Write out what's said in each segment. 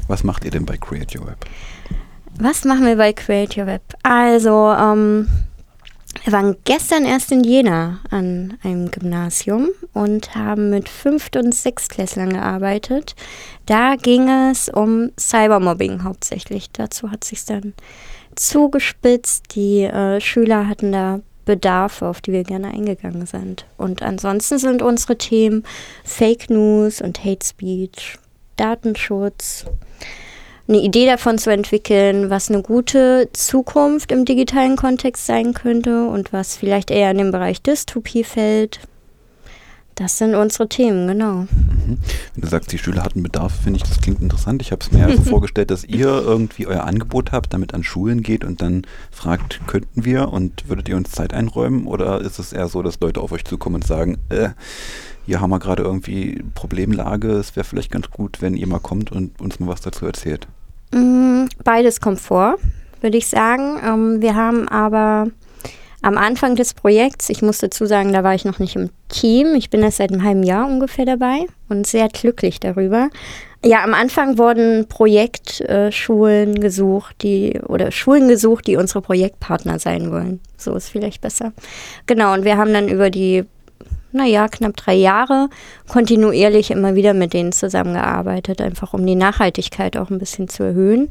Was macht ihr denn bei Create Your Web? Was machen wir bei Create Your Web? Also, wir waren gestern erst in Jena an einem Gymnasium und haben mit 5. und 6. Klässlern gearbeitet. Da ging es um Cybermobbing hauptsächlich. Dazu hat es sich dann zugespitzt. Die Schüler hatten da Bedarfe, auf die wir gerne eingegangen sind. Und ansonsten sind unsere Themen Fake News und Hate Speech, Datenschutz, eine Idee davon zu entwickeln, was eine gute Zukunft im digitalen Kontext sein könnte und was vielleicht eher in den Bereich Dystopie fällt. Das sind unsere Themen, genau. Wenn du sagst, die Schüler hatten Bedarf, finde ich, das klingt interessant. Ich habe es mir so vorgestellt, dass ihr irgendwie euer Angebot habt, damit an Schulen geht und dann fragt, könnten wir und würdet ihr uns Zeit einräumen? Oder ist es eher so, dass Leute auf euch zukommen und sagen, hier haben wir gerade irgendwie Problemlage, es wäre vielleicht ganz gut, wenn ihr mal kommt und uns mal was dazu erzählt? Beides kommt vor, würde ich sagen. Wir haben aber am Anfang des Projekts, ich muss dazu sagen, da war ich noch nicht im Team, ich bin erst seit einem halben Jahr ungefähr dabei und sehr glücklich darüber. Ja, am Anfang wurden Projektschulen gesucht, die unsere Projektpartner sein wollen. So ist vielleicht besser. Genau, und wir haben dann über die knapp 3 Jahre kontinuierlich immer wieder mit denen zusammengearbeitet, einfach um die Nachhaltigkeit auch ein bisschen zu erhöhen.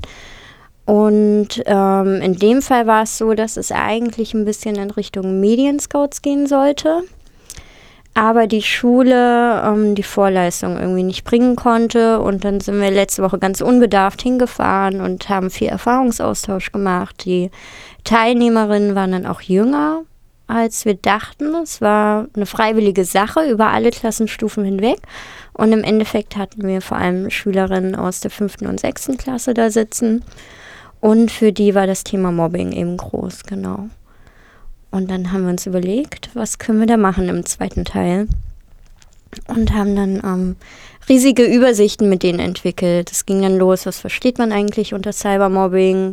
Und in dem Fall war es so, dass es eigentlich ein bisschen in Richtung Medienscouts gehen sollte, aber die Schule die Vorleistung irgendwie nicht bringen konnte. Und dann sind wir letzte Woche ganz unbedarft hingefahren und haben viel Erfahrungsaustausch gemacht. Die Teilnehmerinnen waren dann auch jünger, als wir dachten. Es war eine freiwillige Sache über alle Klassenstufen hinweg. Und im Endeffekt hatten wir vor allem Schülerinnen aus der 5. und 6. Klasse da sitzen. Und für die war das Thema Mobbing eben groß, genau. Und dann haben wir uns überlegt, was können wir da machen im zweiten Teil. Und haben dann riesige Übersichten mit denen entwickelt. Es ging dann los, was versteht man eigentlich unter Cybermobbing,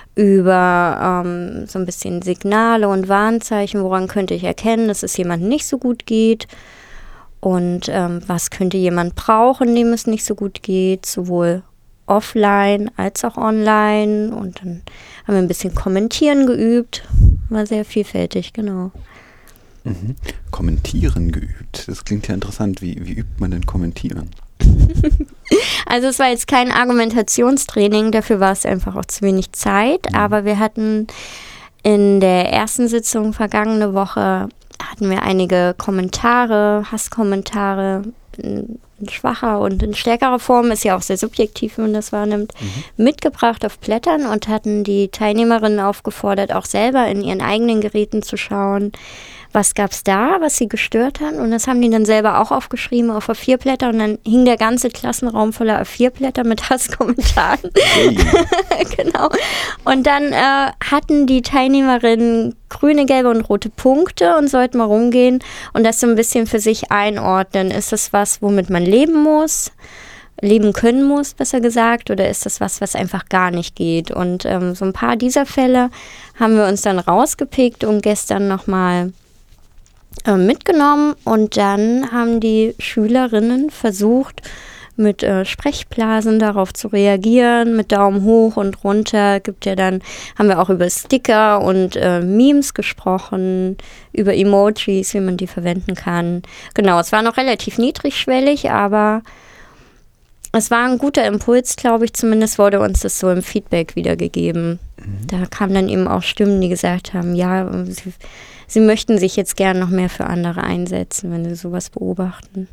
über so ein bisschen Signale und Warnzeichen, woran könnte ich erkennen, dass es jemandem nicht so gut geht und was könnte jemand brauchen, dem es nicht so gut geht, sowohl offline als auch online. Und dann haben wir ein bisschen Kommentieren geübt, war sehr vielfältig, genau. Kommentieren geübt, das klingt ja interessant. Wie übt man denn Kommentieren? Also es war jetzt kein Argumentationstraining, dafür war es einfach auch zu wenig Zeit, aber wir hatten in der ersten Sitzung vergangene Woche hatten wir einige Kommentare, Hasskommentare in schwacher und in stärkerer Form, ist ja auch sehr subjektiv, wenn man das wahrnimmt, mitgebracht auf Blättern und hatten die Teilnehmerinnen aufgefordert, auch selber in ihren eigenen Geräten zu schauen, was gab es da, was sie gestört hat. Und das haben die dann selber auch aufgeschrieben auf A4-Blätter. Und dann hing der ganze Klassenraum voller A4-Blätter mit Hasskommentaren. Hey. Genau. Und dann hatten die Teilnehmerinnen grüne, gelbe und rote Punkte und sollten mal rumgehen und das so ein bisschen für sich einordnen. Ist das was, womit man leben können muss, besser gesagt, oder ist das was einfach gar nicht geht? Und so ein paar dieser Fälle haben wir uns dann rausgepickt und gestern nochmal mitgenommen. Und dann haben die Schülerinnen versucht, mit Sprechblasen darauf zu reagieren, mit Daumen hoch und runter. Haben wir auch über Sticker und Memes gesprochen, über Emojis, wie man die verwenden kann. Genau, es war noch relativ niedrigschwellig, aber es war ein guter Impuls, glaube ich. Zumindest wurde uns das so im Feedback wiedergegeben. Da kamen dann eben auch Stimmen, die gesagt haben, ja, sie möchten sich jetzt gern noch mehr für andere einsetzen, wenn sie sowas beobachten.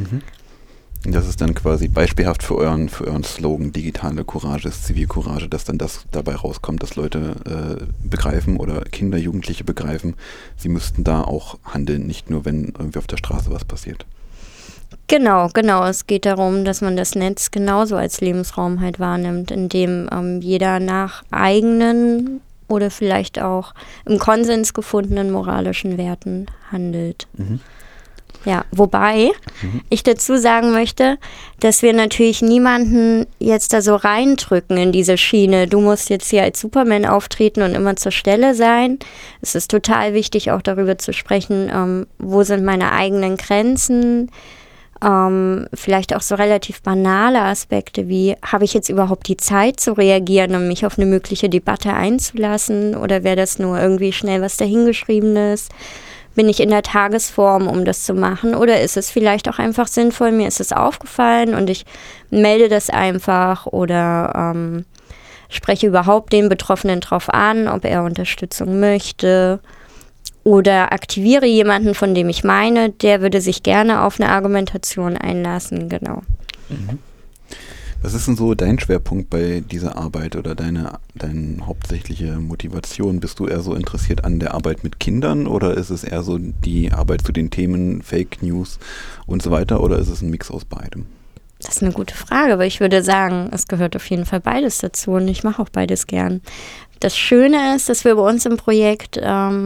Das ist dann quasi beispielhaft für euren Slogan, digitale Courage ist Zivilcourage, dass dann das dabei rauskommt, dass Leute begreifen oder Kinder, Jugendliche begreifen, sie müssten da auch handeln, nicht nur, wenn irgendwie auf der Straße was passiert. Genau. Es geht darum, dass man das Netz genauso als Lebensraum halt wahrnimmt, in dem jeder nach eigenen oder vielleicht auch im Konsens gefundenen moralischen Werten handelt. Ja, wobei ich dazu sagen möchte, dass wir natürlich niemanden jetzt da so reindrücken in diese Schiene. Du musst jetzt hier als Superman auftreten und immer zur Stelle sein. Es ist total wichtig, auch darüber zu sprechen, wo sind meine eigenen Grenzen, Vielleicht auch so relativ banale Aspekte wie, habe ich jetzt überhaupt die Zeit zu reagieren, um mich auf eine mögliche Debatte einzulassen, oder wäre das nur irgendwie schnell was dahingeschriebenes? Bin ich in der Tagesform, um das zu machen, oder ist es vielleicht auch einfach sinnvoll, mir ist es aufgefallen und ich melde das einfach oder spreche überhaupt den Betroffenen drauf an, ob er Unterstützung möchte. Oder aktiviere jemanden, von dem ich meine, der würde sich gerne auf eine Argumentation einlassen, genau. Mhm. Was ist denn so dein Schwerpunkt bei dieser Arbeit oder deine hauptsächliche Motivation? Bist du eher so interessiert an der Arbeit mit Kindern oder ist es eher so die Arbeit zu den Themen Fake News und so weiter oder ist es ein Mix aus beidem? Das ist eine gute Frage, aber ich würde sagen, es gehört auf jeden Fall beides dazu und ich mache auch beides gern. Das Schöne ist, dass wir bei uns im Projekt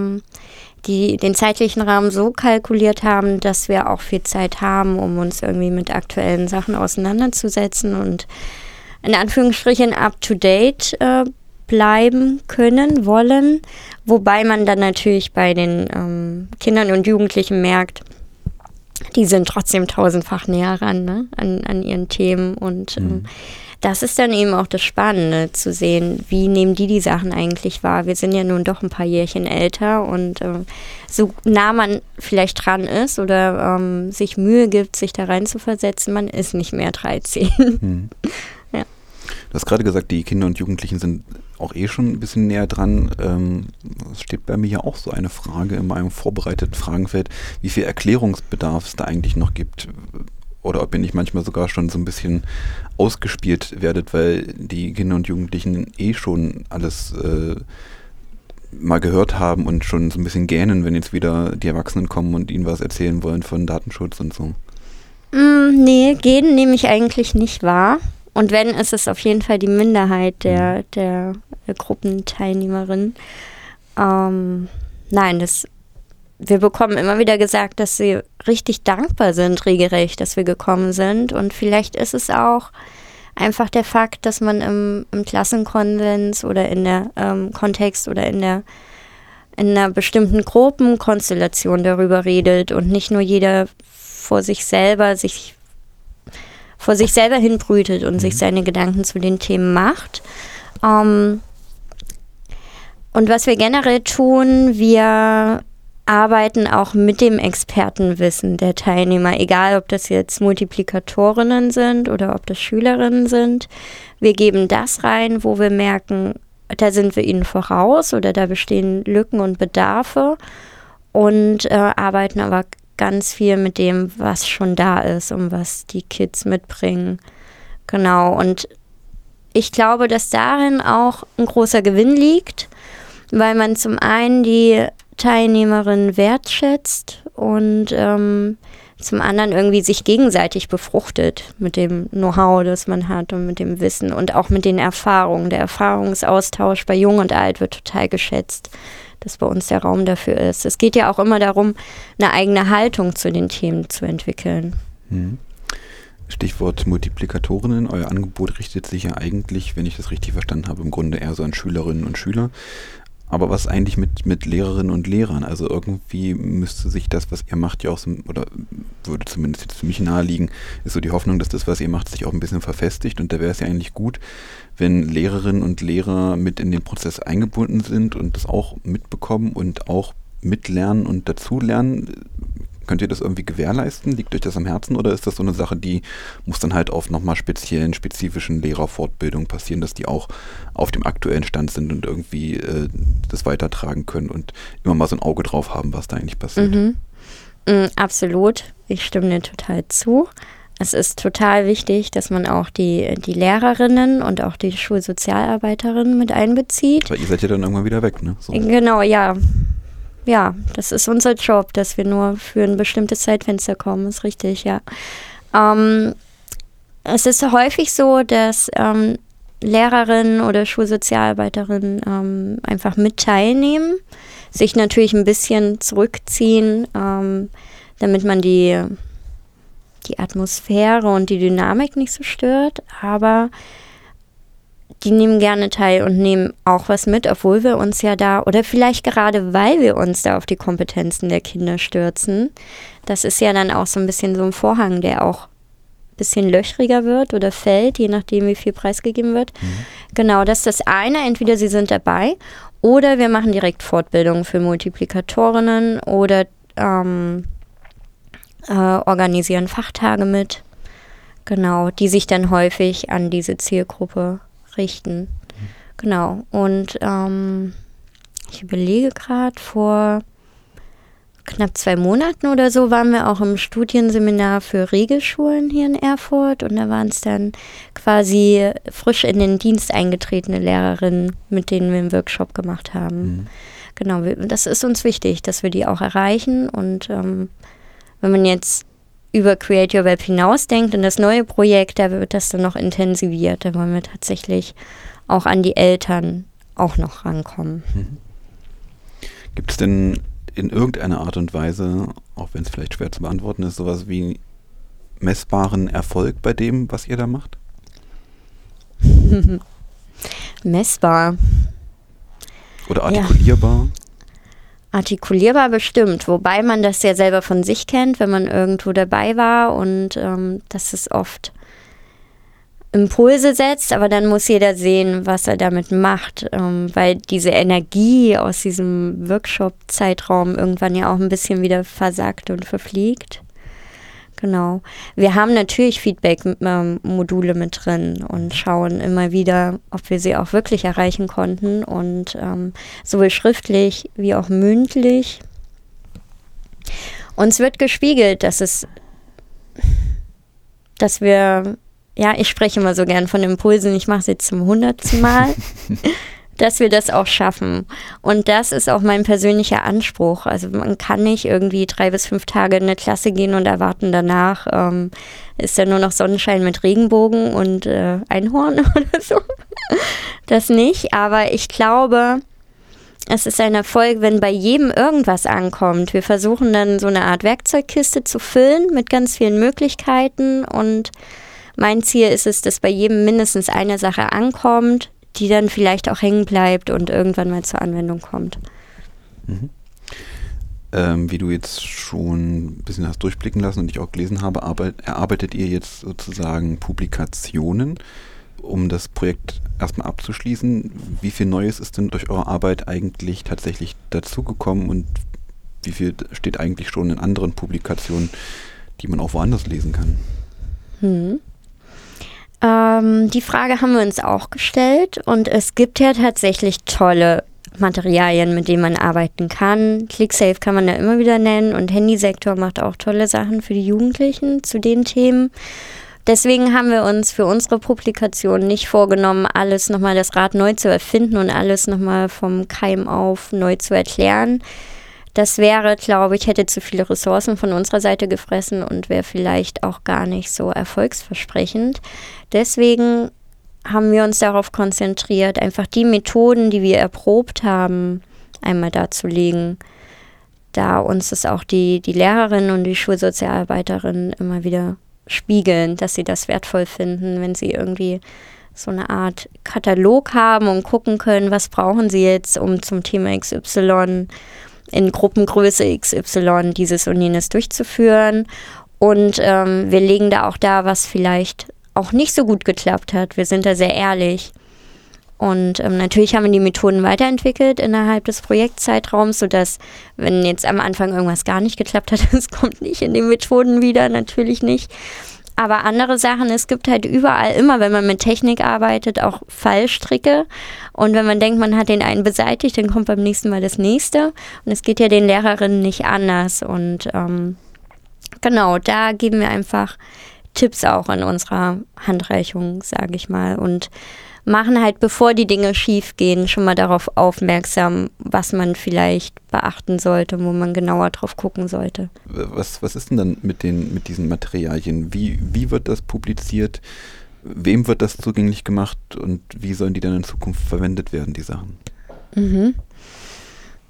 den zeitlichen Rahmen so kalkuliert haben, dass wir auch viel Zeit haben, um uns irgendwie mit aktuellen Sachen auseinanderzusetzen und in Anführungsstrichen up-to-date bleiben können, wollen. Wobei man dann natürlich bei den Kindern und Jugendlichen merkt, die sind trotzdem tausendfach näher ran, ne? an ihren Themen und das ist dann eben auch das Spannende, zu sehen, wie nehmen die Sachen eigentlich wahr. Wir sind ja nun doch ein paar Jährchen älter und so nah man vielleicht dran ist oder sich Mühe gibt, sich da rein zu versetzen, man ist nicht mehr 13. Ja. Du hast gerade gesagt, die Kinder und Jugendlichen sind auch schon ein bisschen näher dran. Es steht bei mir ja auch so eine Frage in meinem vorbereiteten Fragenfeld, wie viel Erklärungsbedarf es da eigentlich noch gibt. Oder ob ihr nicht manchmal sogar schon so ein bisschen ausgespielt werdet, weil die Kinder und Jugendlichen schon alles mal gehört haben und schon so ein bisschen gähnen, wenn jetzt wieder die Erwachsenen kommen und ihnen was erzählen wollen von Datenschutz und so. Nee, gähnen nehme ich eigentlich nicht wahr. Und wenn, ist es auf jeden Fall die Minderheit der Gruppenteilnehmerinnen. Nein, wir bekommen immer wieder gesagt, dass sie richtig dankbar sind, regelrecht, dass wir gekommen sind. Und vielleicht ist es auch einfach der Fakt, dass man im Klassenkonsens oder in der Kontext oder in einer bestimmten Gruppenkonstellation darüber redet und nicht nur jeder vor sich selber hinbrütet und sich seine Gedanken zu den Themen macht. Und was wir generell tun, wir arbeiten auch mit dem Expertenwissen der Teilnehmer, egal ob das jetzt Multiplikatorinnen sind oder ob das Schülerinnen sind. Wir geben das rein, wo wir merken, da sind wir ihnen voraus oder da bestehen Lücken und Bedarfe und arbeiten aber ganz viel mit dem, was schon da ist und was die Kids mitbringen. Genau, und ich glaube, dass darin auch ein großer Gewinn liegt, weil man zum einen die Teilnehmerin wertschätzt und zum anderen irgendwie sich gegenseitig befruchtet mit dem Know-how, das man hat und mit dem Wissen und auch mit den Erfahrungen. Der Erfahrungsaustausch bei Jung und Alt wird total geschätzt, dass bei uns der Raum dafür ist. Es geht ja auch immer darum, eine eigene Haltung zu den Themen zu entwickeln. Stichwort Multiplikatorinnen. Euer Angebot richtet sich ja eigentlich, wenn ich das richtig verstanden habe, im Grunde eher so an Schülerinnen und Schüler. Aber was eigentlich mit Lehrerinnen und Lehrern? Also irgendwie müsste sich das, was ihr macht, ja auch so, oder würde zumindest jetzt für mich naheliegen, ist so die Hoffnung, dass das, was ihr macht, sich auch ein bisschen verfestigt. Und da wäre es ja eigentlich gut, wenn Lehrerinnen und Lehrer mit in den Prozess eingebunden sind und das auch mitbekommen und auch mitlernen und dazulernen. Könnt ihr das irgendwie gewährleisten? Liegt euch das am Herzen oder ist das so eine Sache, die muss dann halt auf nochmal spezifischen Lehrerfortbildungen passieren, dass die auch auf dem aktuellen Stand sind und irgendwie das weitertragen können und immer mal so ein Auge drauf haben, was da eigentlich passiert? Absolut. Ich stimme dir total zu. Es ist total wichtig, dass man auch die Lehrerinnen und auch die Schulsozialarbeiterinnen mit einbezieht. Weil ihr seid ja dann irgendwann wieder weg, ne? So. Genau, ja. Ja, das ist unser Job, dass wir nur für ein bestimmtes Zeitfenster kommen, ist richtig, ja. Es ist häufig so, dass Lehrerinnen oder Schulsozialarbeiterinnen einfach mit teilnehmen, sich natürlich ein bisschen zurückziehen, damit man die Atmosphäre und die Dynamik nicht so stört, aber die nehmen gerne teil und nehmen auch was mit, obwohl wir uns ja da, oder vielleicht gerade weil wir uns da auf die Kompetenzen der Kinder stürzen. Das ist ja dann auch so ein bisschen so ein Vorhang, der auch ein bisschen löchriger wird oder fällt, je nachdem, wie viel preisgegeben wird. Genau, das ist das eine. Entweder sie sind dabei oder wir machen direkt Fortbildungen für Multiplikatorinnen oder organisieren Fachtage mit. Genau, die sich dann häufig an diese Zielgruppe richten. Genau. Und ich überlege gerade, vor knapp 2 Monaten oder so waren wir auch im Studienseminar für Regelschulen hier in Erfurt und da waren es dann quasi frisch in den Dienst eingetretene Lehrerinnen, mit denen wir einen Workshop gemacht haben. Genau, das ist uns wichtig, dass wir die auch erreichen und wenn man jetzt über Create Your Web hinausdenkt in das neue Projekt, da wird das dann noch intensiviert. Da wollen wir tatsächlich auch an die Eltern auch noch rankommen. Gibt es denn in irgendeiner Art und Weise, auch wenn es vielleicht schwer zu beantworten ist, sowas wie messbaren Erfolg bei dem, was ihr da macht? Messbar. Oder artikulierbar? Ja. Artikulierbar bestimmt, wobei man das ja selber von sich kennt, wenn man irgendwo dabei war und dass es oft Impulse setzt, aber dann muss jeder sehen, was er damit macht, weil diese Energie aus diesem Workshop-Zeitraum irgendwann ja auch ein bisschen wieder versackt und verfliegt. Genau. Wir haben natürlich Feedback-Module mit drin und schauen immer wieder, ob wir sie auch wirklich erreichen konnten und sowohl schriftlich wie auch mündlich. Uns wird gespiegelt, dass wir, ja, ich spreche immer so gern von Impulsen, ich mache es jetzt zum 100. Mal, dass wir das auch schaffen. Und das ist auch mein persönlicher Anspruch. Also man kann nicht irgendwie 3 bis 5 Tage in eine Klasse gehen und erwarten, danach ist ja nur noch Sonnenschein mit Regenbogen und Einhorn oder so. Das nicht, aber ich glaube, es ist ein Erfolg, wenn bei jedem irgendwas ankommt. Wir versuchen dann so eine Art Werkzeugkiste zu füllen mit ganz vielen Möglichkeiten und mein Ziel ist es, dass bei jedem mindestens eine Sache ankommt, die dann vielleicht auch hängen bleibt und irgendwann mal zur Anwendung kommt. Wie du jetzt schon ein bisschen hast durchblicken lassen und ich auch gelesen habe, erarbeitet ihr jetzt sozusagen Publikationen, um das Projekt erstmal abzuschließen. Wie viel Neues ist denn durch eure Arbeit eigentlich tatsächlich dazugekommen und wie viel steht eigentlich schon in anderen Publikationen, die man auch woanders lesen kann? Die Frage haben wir uns auch gestellt und es gibt ja tatsächlich tolle Materialien, mit denen man arbeiten kann. ClickSafe kann man da immer wieder nennen und Handysektor macht auch tolle Sachen für die Jugendlichen zu den Themen. Deswegen haben wir uns für unsere Publikation nicht vorgenommen, alles nochmal das Rad neu zu erfinden und alles nochmal vom Keim auf neu zu erklären. Das wäre, glaube ich, hätte zu viele Ressourcen von unserer Seite gefressen und wäre vielleicht auch gar nicht so erfolgsversprechend. Deswegen haben wir uns darauf konzentriert, einfach die Methoden, die wir erprobt haben, einmal darzulegen. Da uns das auch die Lehrerinnen und die Schulsozialarbeiterinnen immer wieder spiegeln, dass sie das wertvoll finden, wenn sie irgendwie so eine Art Katalog haben und gucken können, was brauchen sie jetzt, um zum Thema XY in Gruppengröße XY dieses und jenes durchzuführen. Und wir legen da auch da, was vielleicht auch nicht so gut geklappt hat. Wir sind da sehr ehrlich. Und natürlich haben wir die Methoden weiterentwickelt innerhalb des Projektzeitraums, sodass, wenn jetzt am Anfang irgendwas gar nicht geklappt hat, das kommt nicht in den Methoden wieder, natürlich nicht. Aber andere Sachen, es gibt halt überall immer, wenn man mit Technik arbeitet, auch Fallstricke. Und wenn man denkt, man hat den einen beseitigt, dann kommt beim nächsten Mal das nächste. Und es geht ja den Lehrerinnen nicht anders. Und genau, da geben wir einfach Tipps auch in unserer Handreichung, sage ich mal. Und machen halt, bevor die Dinge schief gehen, schon mal darauf aufmerksam, was man vielleicht beachten sollte, wo man genauer drauf gucken sollte. Was ist denn dann mit diesen Materialien? Wie wird das publiziert? Wem wird das zugänglich gemacht? Und wie sollen die dann in Zukunft verwendet werden, die Sachen?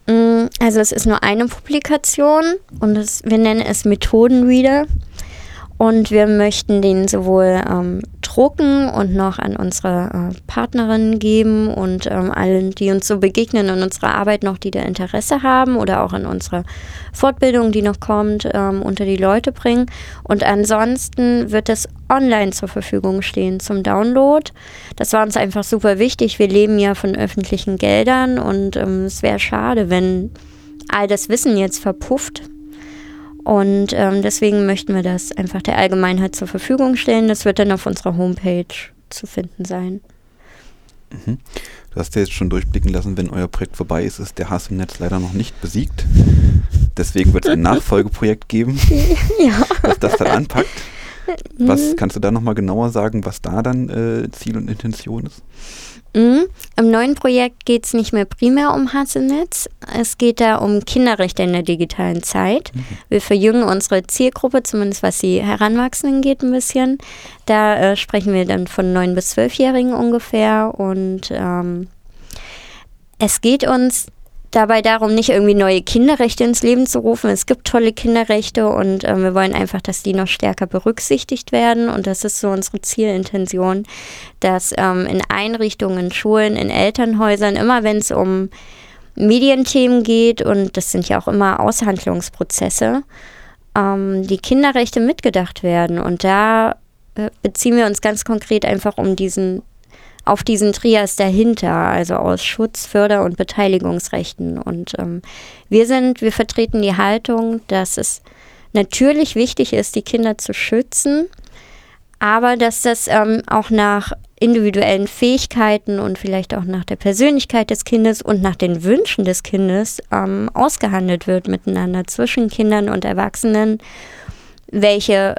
Also es ist nur eine Publikation und wir nennen es Methodenreader. Und wir möchten den sowohl drucken und noch an unsere Partnerinnen geben und allen, die uns so begegnen in unserer Arbeit noch, die da Interesse haben oder auch in unserer Fortbildung, die noch kommt, unter die Leute bringen. Und ansonsten wird es online zur Verfügung stehen zum Download. Das war uns einfach super wichtig. Wir leben ja von öffentlichen Geldern und es wäre schade, wenn all das Wissen jetzt verpufft. Und deswegen möchten wir das einfach der Allgemeinheit zur Verfügung stellen. Das wird dann auf unserer Homepage zu finden sein. Mhm. Du hast ja jetzt schon durchblicken lassen, wenn euer Projekt vorbei ist, ist der Hass im Netz leider noch nicht besiegt. Deswegen wird es ein Nachfolgeprojekt geben, das das dann anpackt. Was kannst du da nochmal genauer sagen, was da dann Ziel und Intention ist? Im neuen Projekt geht es nicht mehr primär um Hass im Netz. Es geht da um Kinderrechte in der digitalen Zeit. Wir verjüngen unsere Zielgruppe, zumindest was die Heranwachsenden geht, ein bisschen. Da sprechen wir dann von 9- bis 12-Jährigen ungefähr. Und es geht uns dabei darum, nicht irgendwie neue Kinderrechte ins Leben zu rufen. Es gibt tolle Kinderrechte und wir wollen einfach, dass die noch stärker berücksichtigt werden. Und das ist so unsere Zielintention, dass in Einrichtungen, in Schulen, in Elternhäusern, immer wenn es um Medienthemen geht, und das sind ja auch immer Aushandlungsprozesse, die Kinderrechte mitgedacht werden. Und da beziehen wir uns ganz konkret einfach auf diesen Trias dahinter, also aus Schutz, Förder- und Beteiligungsrechten. Und wir vertreten die Haltung, dass es natürlich wichtig ist, die Kinder zu schützen, aber dass das auch nach individuellen Fähigkeiten und vielleicht auch nach der Persönlichkeit des Kindes und nach den Wünschen des Kindes ausgehandelt wird miteinander zwischen Kindern und Erwachsenen, welche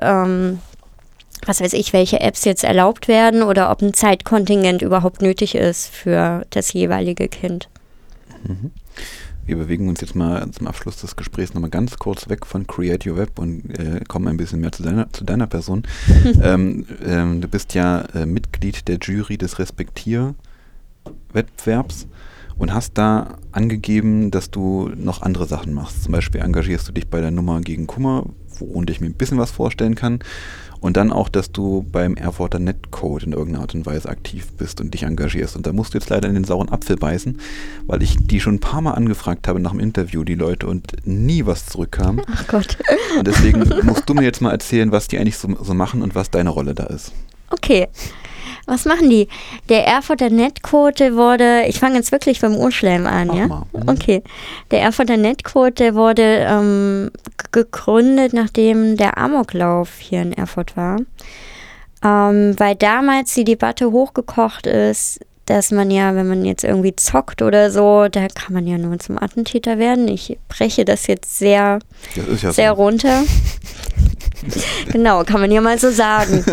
welche Apps jetzt erlaubt werden oder ob ein Zeitkontingent überhaupt nötig ist für das jeweilige Kind. Wir bewegen uns jetzt mal zum Abschluss des Gesprächs nochmal ganz kurz weg von Create Your Web und kommen ein bisschen mehr zu deiner Person. Du bist ja Mitglied der Jury des Respektier-Wettbewerbs und hast da angegeben, dass du noch andere Sachen machst. Zum Beispiel engagierst du dich bei der Nummer gegen Kummer, worunter ich mir ein bisschen was vorstellen kann. Und dann auch, dass du beim Erfurter Netcode in irgendeiner Art und Weise aktiv bist und dich engagierst. Und da musst du jetzt leider in den sauren Apfel beißen, weil ich die schon ein paar Mal angefragt habe nach dem Interview, die Leute, und nie was zurückkam. Ach Gott. Und deswegen musst du mir jetzt mal erzählen, was die eigentlich so machen und was deine Rolle da ist. Okay. Was machen die? Der Erfurter Netcode, ich fange jetzt wirklich beim Urschleim an, Mach ja? mal. Okay. Der Erfurter Netcode, der wurde gegründet, nachdem der Amoklauf hier in Erfurt war. Weil damals die Debatte hochgekocht ist, dass man ja, wenn man jetzt irgendwie zockt oder so, da kann man ja nur zum Attentäter werden. Ich breche das jetzt sehr runter. Genau, kann man ja mal so sagen.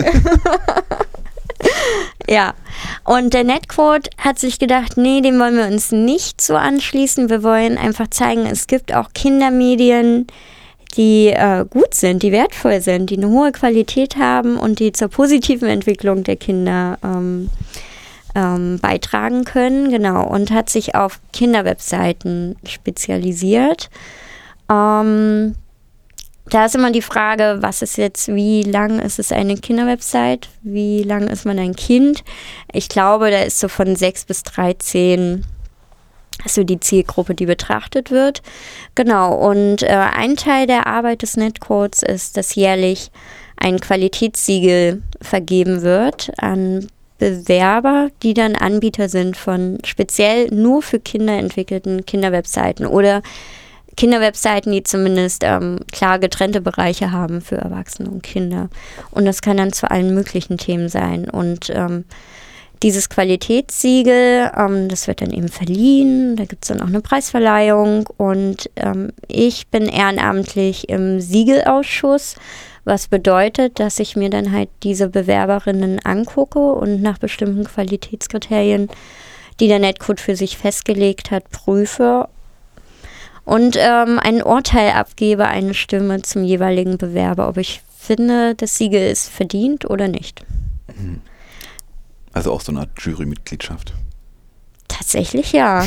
Ja, und der Netcode hat sich gedacht, nee, dem wollen wir uns nicht so anschließen. Wir wollen einfach zeigen, es gibt auch Kindermedien, die gut sind, die wertvoll sind, die eine hohe Qualität haben und die zur positiven Entwicklung der Kinder beitragen können. Genau, und hat sich auf Kinderwebseiten spezialisiert. Da ist immer die Frage, wie lang ist es eine Kinderwebsite? Wie lang ist man ein Kind? Ich glaube, da ist so von 6 bis 13 so die Zielgruppe, die betrachtet wird. Genau, und ein Teil der Arbeit des Netcodes ist, dass jährlich ein Qualitätssiegel vergeben wird an Bewerber, die dann Anbieter sind von speziell nur für Kinder entwickelten Kinderwebseiten oder Kinderwebseiten, die zumindest klar getrennte Bereiche haben für Erwachsene und Kinder. Und das kann dann zu allen möglichen Themen sein. Und dieses Qualitätssiegel, das wird dann eben verliehen. Da gibt es dann auch eine Preisverleihung. Und ich bin ehrenamtlich im Siegelausschuss, was bedeutet, dass ich mir dann halt diese Bewerberinnen angucke und nach bestimmten Qualitätskriterien, die der Netcode für sich festgelegt hat, prüfe und ein Urteil abgebe, eine Stimme zum jeweiligen Bewerber, ob ich finde, das Siegel ist verdient oder nicht. Also auch so eine Art Jurymitgliedschaft. Tatsächlich ja.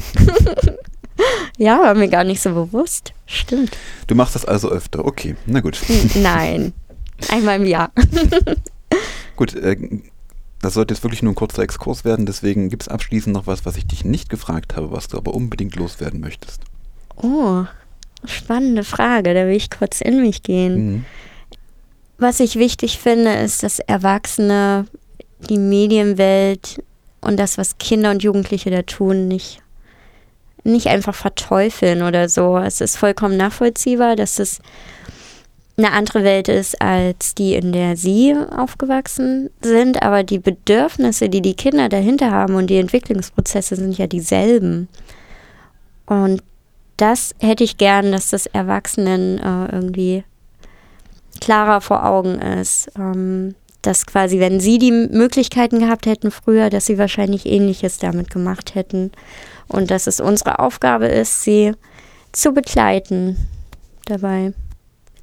Ja, war mir gar nicht so bewusst. Stimmt. Du machst das also öfter, okay, na gut. Nein. Einmal im Jahr. Gut, das sollte jetzt wirklich nur ein kurzer Exkurs werden, deswegen gibt es abschließend noch was ich dich nicht gefragt habe, was du aber unbedingt loswerden möchtest. Oh, spannende Frage, da will ich kurz in mich gehen. Was ich wichtig finde, ist, dass Erwachsene die Medienwelt und das, was Kinder und Jugendliche da tun, nicht einfach verteufeln oder so. Es ist vollkommen nachvollziehbar, dass es eine andere Welt ist, als die, in der sie aufgewachsen sind. Aber die Bedürfnisse, die die Kinder dahinter haben und die Entwicklungsprozesse sind ja dieselben. Und das hätte ich gern, dass das Erwachsenen irgendwie klarer vor Augen ist. Dass quasi, wenn sie die Möglichkeiten gehabt hätten früher, dass sie wahrscheinlich Ähnliches damit gemacht hätten. Und dass es unsere Aufgabe ist, sie zu begleiten dabei.